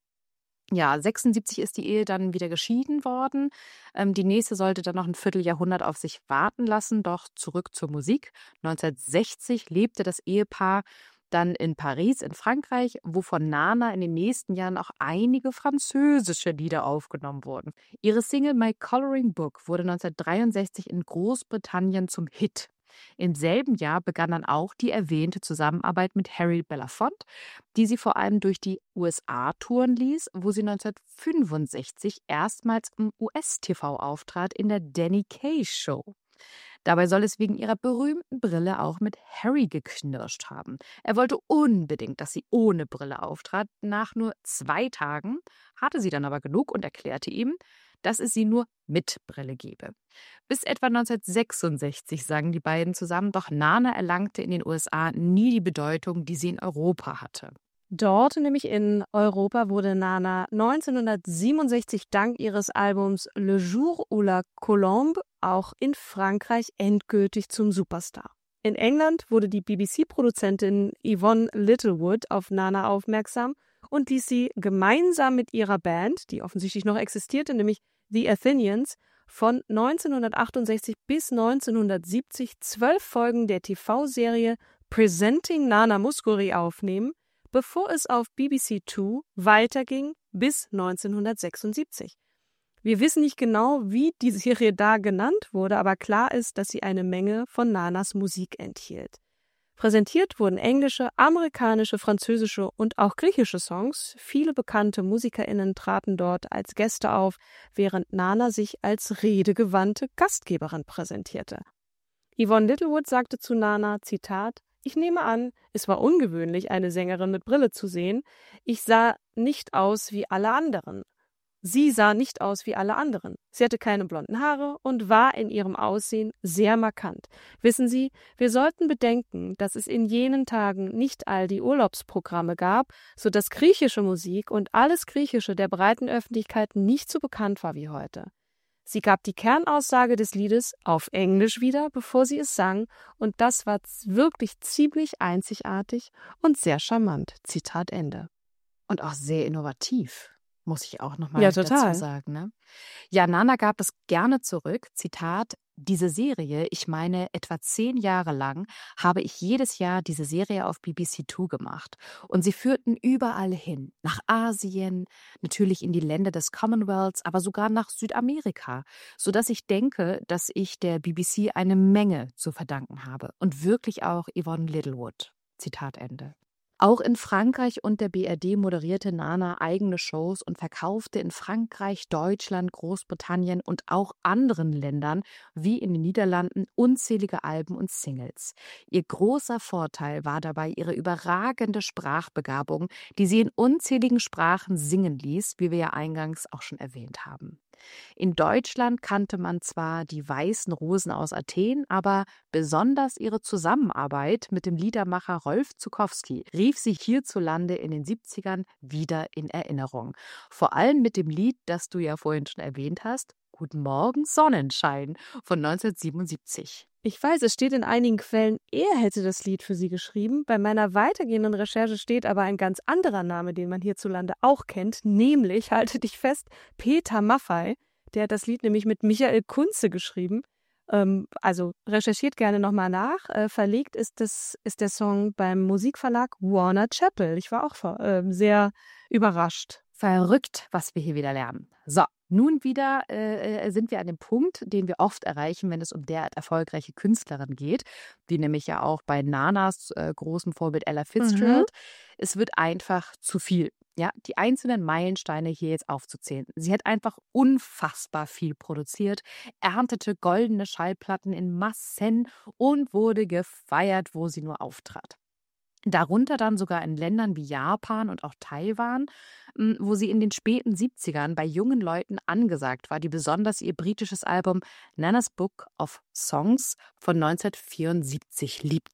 Ja, sechsundsiebzig ist die Ehe dann wieder geschieden worden. Ähm, die nächste sollte dann noch ein Vierteljahrhundert auf sich warten lassen, doch zurück zur Musik. neunzehnhundertsechzig lebte das Ehepaar dann in Paris in Frankreich, wo von Nana in den nächsten Jahren auch einige französische Lieder aufgenommen wurden. Ihre Single My Coloring Book wurde neunzehnhundertdreiundsechzig in Großbritannien zum Hit. Im selben Jahr begann dann auch die erwähnte Zusammenarbeit mit Harry Belafonte, die sie vor allem durch die U S A touren ließ, wo sie neunzehnhundertfünfundsechzig erstmals im U S-T V auftrat in der Danny Kaye Show. Dabei soll es wegen ihrer berühmten Brille auch mit Harry geknirscht haben. Er wollte unbedingt, dass sie ohne Brille auftrat. Nach nur zwei Tagen hatte sie dann aber genug und erklärte ihm, dass es sie nur mit Brille gebe. Bis etwa neunzehnhundertsechsundsechzig sangen die beiden zusammen, doch Nana erlangte in den U S A nie die Bedeutung, die sie in Europa hatte. Dort, nämlich in Europa, wurde Nana neunzehnhundertsiebenundsechzig dank ihres Albums Le Jour où la Colombe auch in Frankreich endgültig zum Superstar. In England wurde die B B C-Produzentin Yvonne Littlewood auf Nana aufmerksam und ließ sie gemeinsam mit ihrer Band, die offensichtlich noch existierte, nämlich The Athenians, von neunzehnhundertachtundsechzig bis neunzehnhundertsiebzig zwölf Folgen der T V-Serie Presenting Nana Mouskouri aufnehmen, bevor es auf B B C zwei weiterging bis neunzehnhundertsechsundsiebzig. Wir wissen nicht genau, wie die Serie da genannt wurde, aber klar ist, dass sie eine Menge von Nanas Musik enthielt. Präsentiert wurden englische, amerikanische, französische und auch griechische Songs. Viele bekannte MusikerInnen traten dort als Gäste auf, während Nana sich als redegewandte Gastgeberin präsentierte. Yvonne Littlewood sagte zu Nana, Zitat, Ich nehme an, es war ungewöhnlich, eine Sängerin mit Brille zu sehen. Ich sah nicht aus wie alle anderen. Sie sah nicht aus wie alle anderen. Sie hatte keine blonden Haare und war in ihrem Aussehen sehr markant. Wissen Sie, wir sollten bedenken, dass es in jenen Tagen nicht all die Urlaubsprogramme gab, sodass griechische Musik und alles Griechische der breiten Öffentlichkeit nicht so bekannt war wie heute. Sie gab die Kernaussage des Liedes auf Englisch wieder, bevor sie es sang, und das war wirklich ziemlich einzigartig und sehr charmant. Zitat Ende. Und auch sehr innovativ, muss ich auch nochmal Ja, dazu total. sagen. Ne? Ja, Nana gab es gerne zurück. Zitat, diese Serie, ich meine etwa zehn Jahre lang, habe ich jedes Jahr diese Serie auf B B C zwei gemacht. Und sie führten überall hin. Nach Asien, natürlich in die Länder des Commonwealths, aber sogar nach Südamerika. Sodass ich denke, dass ich der B B C eine Menge zu verdanken habe. Und wirklich auch Yvonne Littlewood. Zitat Ende. Auch in Frankreich und der B R D moderierte Nana eigene Shows und verkaufte in Frankreich, Deutschland, Großbritannien und auch anderen Ländern wie in den Niederlanden unzählige Alben und Singles. Ihr großer Vorteil war dabei ihre überragende Sprachbegabung, die sie in unzähligen Sprachen singen ließ, wie wir ja eingangs auch schon erwähnt haben. In Deutschland kannte man zwar die Weißen Rosen aus Athen, aber besonders ihre Zusammenarbeit mit dem Liedermacher Rolf Zuckowski rief sie hierzulande in den siebzigern wieder in Erinnerung. Vor allem mit dem Lied, das du ja vorhin schon erwähnt hast, Guten Morgen Sonnenschein von neunzehnhundertsiebenundsiebzig. Ich weiß, es steht in einigen Quellen, er hätte das Lied für sie geschrieben. Bei meiner weitergehenden Recherche steht aber ein ganz anderer Name, den man hierzulande auch kennt, nämlich, halte dich fest, Peter Maffay. Der hat das Lied nämlich mit Michael Kunze geschrieben. Ähm, also recherchiert gerne nochmal nach. Äh, verlegt ist, das, ist der Song beim Musikverlag Warner Chappell. Ich war auch äh, sehr überrascht. Verrückt, was wir hier wieder lernen. So, nun wieder äh, sind wir an dem Punkt, den wir oft erreichen, wenn es um derart erfolgreiche Künstlerinnen geht, wie nämlich ja auch bei Nanas äh, großem Vorbild Ella Fitzgerald. Mhm. Es wird einfach zu viel. Ja, die einzelnen Meilensteine hier jetzt aufzuzählen. Sie hat einfach unfassbar viel produziert, erntete goldene Schallplatten in Massen und wurde gefeiert, wo sie nur auftrat. Darunter dann sogar in Ländern wie Japan und auch Taiwan, wo sie in den späten siebzigern bei jungen Leuten angesagt war, die besonders ihr britisches Album Nana's Book of Songs von neunzehnhundertvierundsiebzig liebten.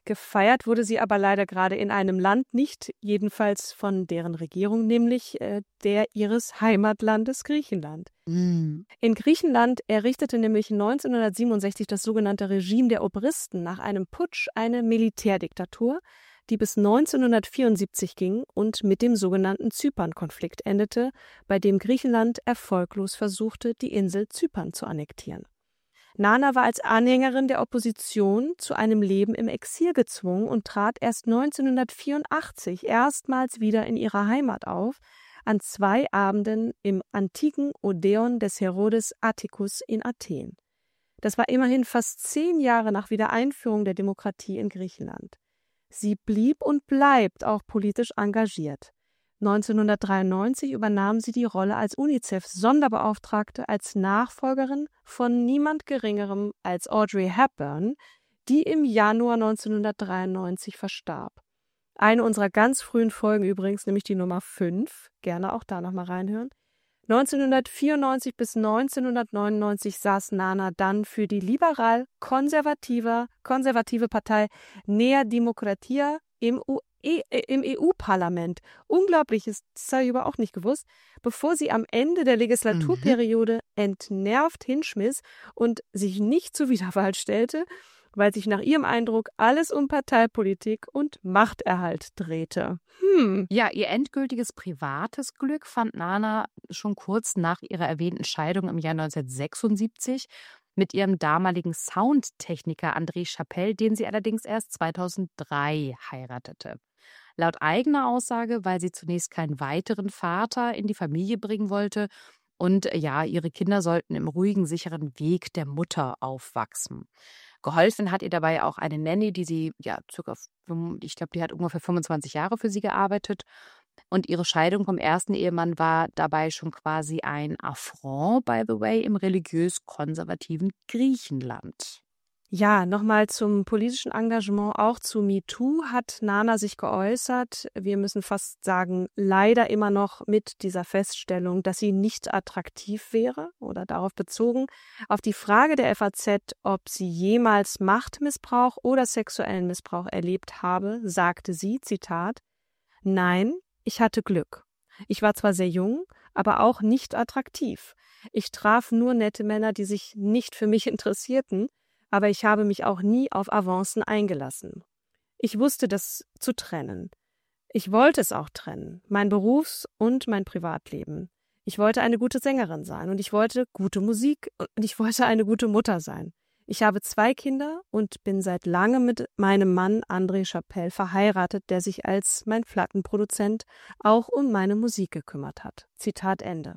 Gefeiert wurde sie aber leider gerade in einem Land nicht, jedenfalls von deren Regierung, nämlich äh, der ihres Heimatlandes Griechenland. Mm. In Griechenland errichtete nämlich neunzehnhundertsiebenundsechzig das sogenannte Regime der Obristen nach einem Putsch eine Militärdiktatur, die bis neunzehnhundertvierundsiebzig ging und mit dem sogenannten Zypern-Konflikt endete, bei dem Griechenland erfolglos versuchte, die Insel Zypern zu annektieren. Nana war als Anhängerin der Opposition zu einem Leben im Exil gezwungen und trat erst neunzehnhundertvierundachtzig erstmals wieder in ihrer Heimat auf, an zwei Abenden im antiken Odeon des Herodes Atticus in Athen. Das war immerhin fast zehn Jahre nach Wiedereinführung der Demokratie in Griechenland. Sie blieb und bleibt auch politisch engagiert. neunzehnhundertdreiundneunzig übernahm sie die Rolle als UNICEF-Sonderbeauftragte als Nachfolgerin von niemand Geringerem als Audrey Hepburn, die im Januar neunzehnhundertdreiundneunzig verstarb. Eine unserer ganz frühen Folgen übrigens, nämlich die Nummer fünf, gerne auch da nochmal reinhören. neunzehnhundertvierundneunzig bis neunzehnhundertneunundneunzig saß Nana dann für die liberal-konservative konservative Partei Nea Dimokratia im U E, im E U-Parlament. Unglaubliches, das habe ich aber auch nicht gewusst, bevor sie am Ende der Legislaturperiode mhm. entnervt hinschmiss und sich nicht zur Wiederwahl stellte, weil sich nach ihrem Eindruck alles um Parteipolitik und Machterhalt drehte. Hm. Ja, ihr endgültiges privates Glück fand Nana schon kurz nach ihrer erwähnten Scheidung im Jahr neunzehnhundertsechsundsiebzig mit ihrem damaligen Soundtechniker André Chapelle, den sie allerdings erst zweitausenddrei heiratete. Laut eigener Aussage, weil sie zunächst keinen weiteren Vater in die Familie bringen wollte und ja, ihre Kinder sollten im ruhigen, sicheren Weg der Mutter aufwachsen. Geholfen hat ihr dabei auch eine Nanny, die sie, ja, circa, ich glaube, die hat ungefähr fünfundzwanzig Jahre für sie gearbeitet. Und ihre Scheidung vom ersten Ehemann war dabei schon quasi ein Affront, by the way, im religiös-konservativen Griechenland. Ja, nochmal zum politischen Engagement, auch zu MeToo hat Nana sich geäußert. Wir müssen fast sagen, leider immer noch mit dieser Feststellung, dass sie nicht attraktiv wäre oder darauf bezogen. Auf die Frage der F A Z, ob sie jemals Machtmissbrauch oder sexuellen Missbrauch erlebt habe, sagte sie, Zitat, nein, ich hatte Glück. Ich war zwar sehr jung, aber auch nicht attraktiv. Ich traf nur nette Männer, die sich nicht für mich interessierten, aber ich habe mich auch nie auf Avancen eingelassen. Ich wusste das zu trennen. Ich wollte es auch trennen, mein Berufs- und mein Privatleben. Ich wollte eine gute Sängerin sein und ich wollte gute Musik und ich wollte eine gute Mutter sein. Ich habe zwei Kinder und bin seit langem mit meinem Mann André Chapelle verheiratet, der sich als mein Plattenproduzent auch um meine Musik gekümmert hat. Zitat Ende.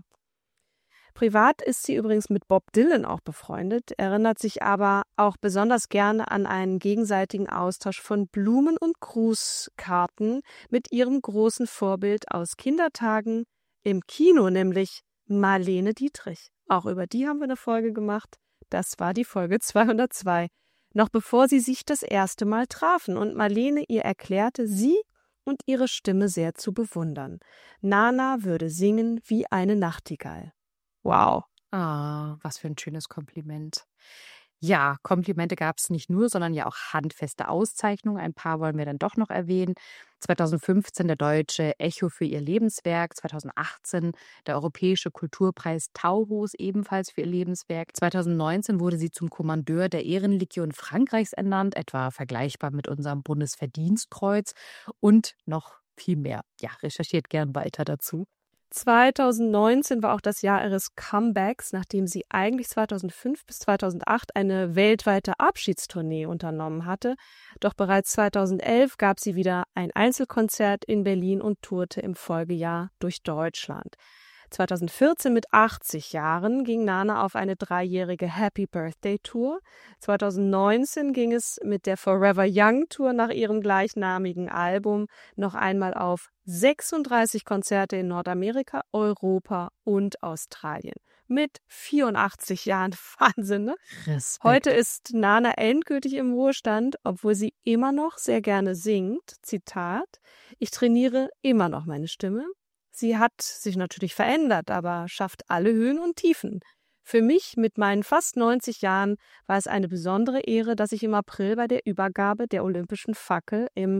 Privat ist sie übrigens mit Bob Dylan auch befreundet, erinnert sich aber auch besonders gerne an einen gegenseitigen Austausch von Blumen- und Grußkarten mit ihrem großen Vorbild aus Kindertagen im Kino, nämlich Marlene Dietrich. Auch über die haben wir eine Folge gemacht. Das war die Folge zweihundertzwei. Noch bevor sie sich das erste Mal trafen und Marlene ihr erklärte, sie und ihre Stimme sehr zu bewundern. Nana würde singen wie eine Nachtigall. Wow. Ah, was für ein schönes Kompliment. Ja, Komplimente gab es nicht nur, sondern ja auch handfeste Auszeichnungen. Ein paar wollen wir dann doch noch erwähnen. zweitausendfünfzehn der Deutsche Echo für ihr Lebenswerk. zweitausendachtzehn der Europäische Kulturpreis Taurus ebenfalls für ihr Lebenswerk. zweitausendneunzehn wurde sie zum Kommandeur der Ehrenlegion Frankreichs ernannt, etwa vergleichbar mit unserem Bundesverdienstkreuz. Und noch viel mehr. Ja, recherchiert gern weiter dazu. zweitausendneunzehn war auch das Jahr ihres Comebacks, nachdem sie eigentlich zweitausendfünf bis zweitausendacht eine weltweite Abschiedstournee unternommen hatte. Doch bereits zweitausendelf gab sie wieder ein Einzelkonzert in Berlin und tourte im Folgejahr durch Deutschland. zweitausendvierzehn mit achtzig Jahren ging Nana auf eine dreijährige Happy Birthday Tour. zweitausendneunzehn ging es mit der Forever Young Tour nach ihrem gleichnamigen Album noch einmal auf sechsunddreißig Konzerte in Nordamerika, Europa und Australien. Mit vierundachtzig Jahren. Wahnsinn, ne? Respekt. Heute ist Nana endgültig im Ruhestand, obwohl sie immer noch sehr gerne singt. Zitat: Ich trainiere immer noch meine Stimme. Sie hat sich natürlich verändert, aber schafft alle Höhen und Tiefen. Für mich mit meinen fast neunzig Jahren war es eine besondere Ehre, dass ich im April bei der Übergabe der Olympischen Fackel im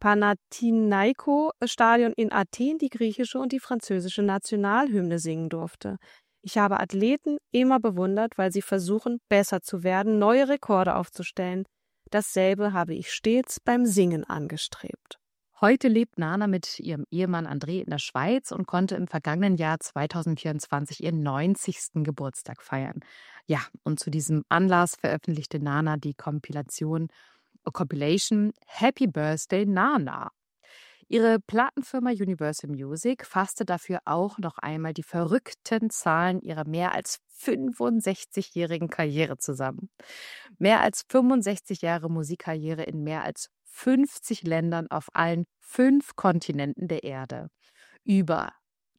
Panathinaiko-Stadion in Athen die griechische und die französische Nationalhymne singen durfte. Ich habe Athleten immer bewundert, weil sie versuchen, besser zu werden, neue Rekorde aufzustellen. Dasselbe habe ich stets beim Singen angestrebt. Heute lebt Nana mit ihrem Ehemann André in der Schweiz und konnte im vergangenen Jahr zweitausendvierundzwanzig ihren neunzigsten Geburtstag feiern. Ja, und zu diesem Anlass veröffentlichte Nana die Kompilation, äh, Compilation Happy Birthday Nana. Ihre Plattenfirma Universal Music fasste dafür auch noch einmal die verrückten Zahlen ihrer mehr als fünfundsechzigjährigen Karriere zusammen. Mehr als fünfundsechzig Jahre Musikkarriere in mehr als fünfzig Ländern auf allen fünf Kontinenten der Erde. Über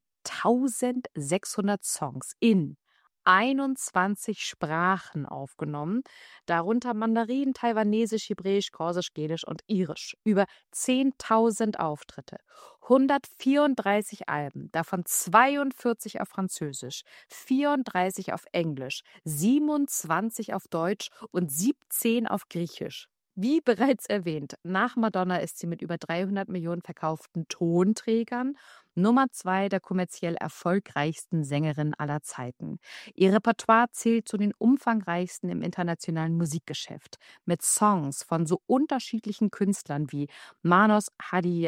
eintausendsechshundert Songs in einundzwanzig Sprachen aufgenommen, darunter Mandarin, Taiwanesisch, Hebräisch, Korsisch, Gälisch und Irisch. Über zehntausend Auftritte, hundertvierunddreißig Alben, davon zweiundvierzig auf Französisch, vierunddreißig auf Englisch, siebenundzwanzig auf Deutsch und siebzehn auf Griechisch. Wie bereits erwähnt, nach Madonna ist sie mit über dreihundert Millionen verkauften Tonträgern Nummer zwei der kommerziell erfolgreichsten Sängerinnen aller Zeiten. Ihr Repertoire zählt zu den umfangreichsten im internationalen Musikgeschäft, mit Songs von so unterschiedlichen Künstlern wie Manos Hadi,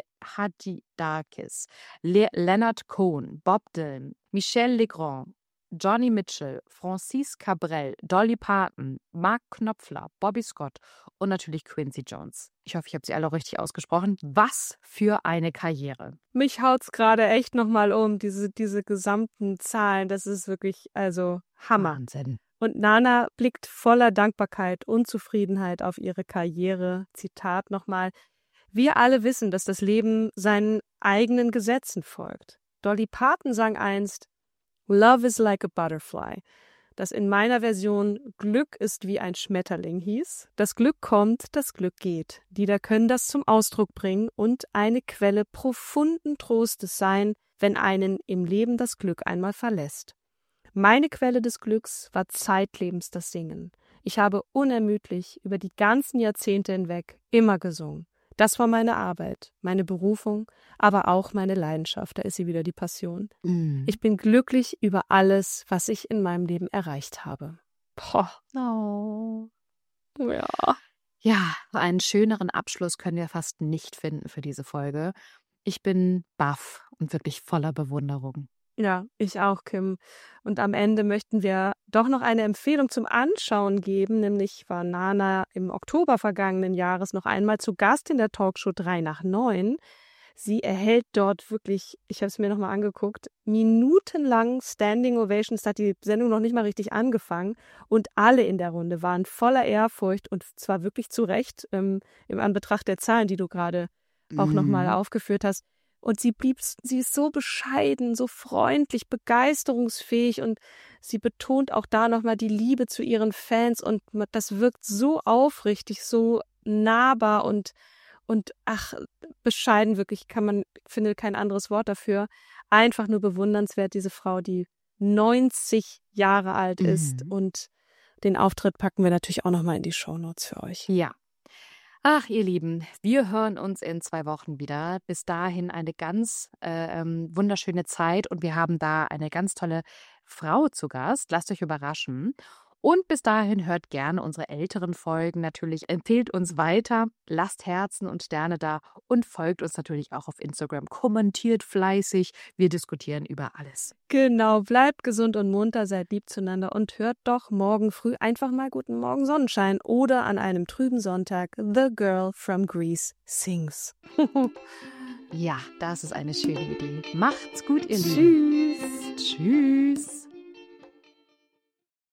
Hadidakis, Le Leonard Cohen, Bob Dylan, Michel Legrand, Johnny Mitchell, Francis Cabrel, Dolly Parton, Mark Knopfler, Bobby Scott und natürlich Quincy Jones. Ich hoffe, ich habe sie alle richtig ausgesprochen. Was für eine Karriere. Mich haut's gerade echt nochmal um, diese, diese gesamten Zahlen. Das ist wirklich, also Hammer. Wahnsinn. Und Nana blickt voller Dankbarkeit und Zufriedenheit auf ihre Karriere. Zitat nochmal: Wir alle wissen, dass das Leben seinen eigenen Gesetzen folgt. Dolly Parton sang einst: Love is like a butterfly, das in meiner Version Glück ist wie ein Schmetterling hieß. Das Glück kommt, das Glück geht. Lieder können das zum Ausdruck bringen und eine Quelle profunden Trostes sein, wenn einen im Leben das Glück einmal verlässt. Meine Quelle des Glücks war zeitlebens das Singen. Ich habe unermüdlich über die ganzen Jahrzehnte hinweg immer gesungen. Das war meine Arbeit, meine Berufung, aber auch meine Leidenschaft. Da ist sie wieder, die Passion. Mm. Ich bin glücklich über alles, was ich in meinem Leben erreicht habe. Boah. Oh. Ja. Ja, einen schöneren Abschluss können wir fast nicht finden für diese Folge. Ich bin baff und wirklich voller Bewunderung. Ja, ich auch, Kim. Und am Ende möchten wir doch noch eine Empfehlung zum Anschauen geben, nämlich war Nana im Oktober vergangenen Jahres noch einmal zu Gast in der Talkshow drei nach neun. Sie erhält dort wirklich, ich habe es mir nochmal angeguckt, minutenlang Standing Ovations, da hat die Sendung noch nicht mal richtig angefangen und alle in der Runde waren voller Ehrfurcht und zwar wirklich zu Recht ähm, im Anbetracht der Zahlen, die du gerade auch Mhm. nochmal aufgeführt hast. Und sie blieb, sie ist so bescheiden, so freundlich, begeisterungsfähig und sie betont auch da nochmal die Liebe zu ihren Fans und das wirkt so aufrichtig, so nahbar und, und ach, bescheiden wirklich, kann man, finde kein anderes Wort dafür. Einfach nur bewundernswert, diese Frau, die neunzig Jahre alt ist Mhm. und den Auftritt packen wir natürlich auch nochmal in die Shownotes für euch. Ja. Ach, ihr Lieben, wir hören uns in zwei Wochen wieder. Bis dahin eine ganz äh, ähm, wunderschöne Zeit und wir haben da eine ganz tolle Frau zu Gast. Lasst euch überraschen. Und bis dahin hört gerne unsere älteren Folgen. Natürlich empfehlt uns weiter, lasst Herzen und Sterne da und folgt uns natürlich auch auf Instagram. Kommentiert fleißig. Wir diskutieren über alles. Genau, bleibt gesund und munter, seid lieb zueinander und hört doch morgen früh einfach mal Guten Morgen Sonnenschein oder an einem trüben Sonntag The Girl from Greece sings. Ja, das ist eine schöne Idee. Macht's gut, ihr Lieben. Tschüss. Tschüss.